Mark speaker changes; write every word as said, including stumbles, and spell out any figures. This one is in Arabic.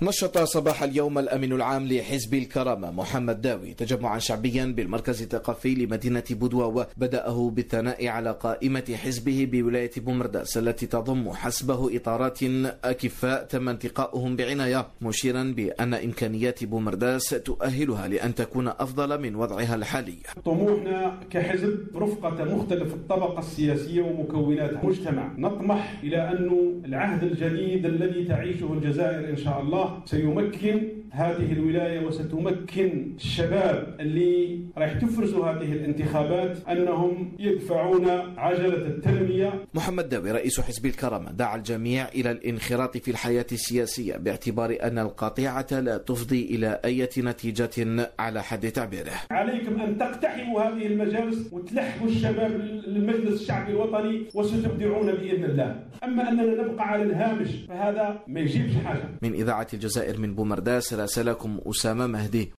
Speaker 1: نشط صباح اليوم الأمين العام لحزب الكرامة محمد داوي تجمعا شعبيا بالمركز الثقافي لمدينة بودواو، بدأه بالثناء على قائمة حزبه بولاية بومرداس التي تضم حسبه إطارات أكفاء تم انتقاؤهم بعناية، مشيرا بأن إمكانيات بومرداس تؤهلها لأن تكون أفضل من وضعها الحالي.
Speaker 2: طموحنا كحزب رفقة مختلف الطبقة السياسية ومكونات المجتمع، نطمح إلى أن العهد الجديد الذي تعيشه الجزائر إن شاء الله سيمكن هذه الولاية وستمكن الشباب اللي راح تفرز هذه الانتخابات أنهم يدفعون عجلة التنمية.
Speaker 1: محمد داوي رئيس حزب الكرامة دعا الجميع إلى الانخراط في الحياة السياسية باعتبار أن القطيعة لا تفضي إلى أي نتيجة على حد تعبيره.
Speaker 2: عليكم أن تقتحموا هذه المجالس وتلحقوا الشباب للمجلس الشعبي الوطني وستبدعون بإذن الله. أما أننا نبقى على الهامش فهذا ما يجيبش حاجة.
Speaker 1: من إذاعة الجزائر من بومرداس راسلكم أسامة مهدي.